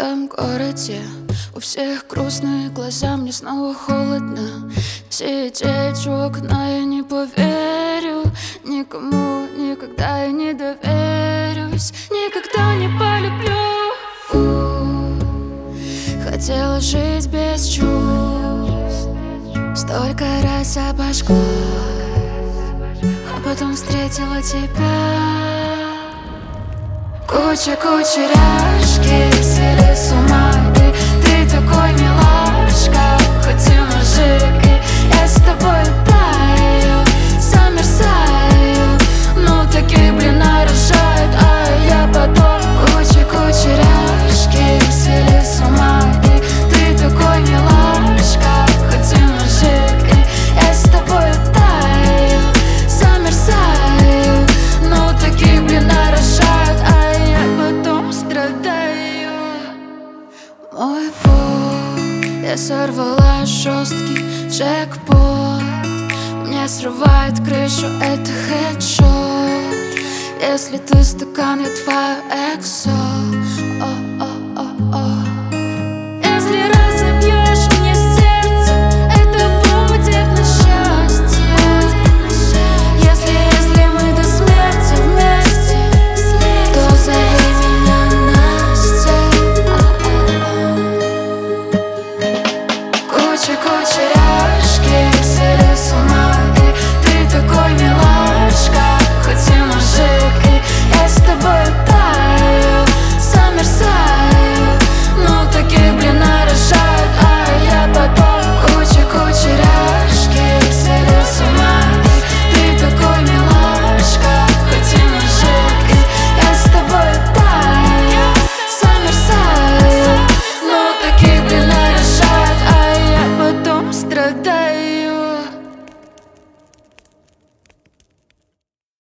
этом городе у всех грустные глаза, мне снова холодно сидеть у окна. Я не поверю никому, никогда я не доверюсь, никогда не полюблю. Хотела жить без чувств, столько раз обожглась, а потом встретила тебя. Куча кучеряшки свели с ума, и ты такой милашка, хоть и мужик, и я с тобой таю, замерзаю. Ну такие, блин, нарушают, а я потом. Куча кучеряшки свели с ума, и ты такой милашка, хоть и мужик, и я с тобой таю, замерзаю. Ну такие, блин, нарушают, а я потом страдаю. Мой пол, я сорвала жесткий джекпот, мне срывает крышу, это хедшот. Если ты стакан, я твоя эксо.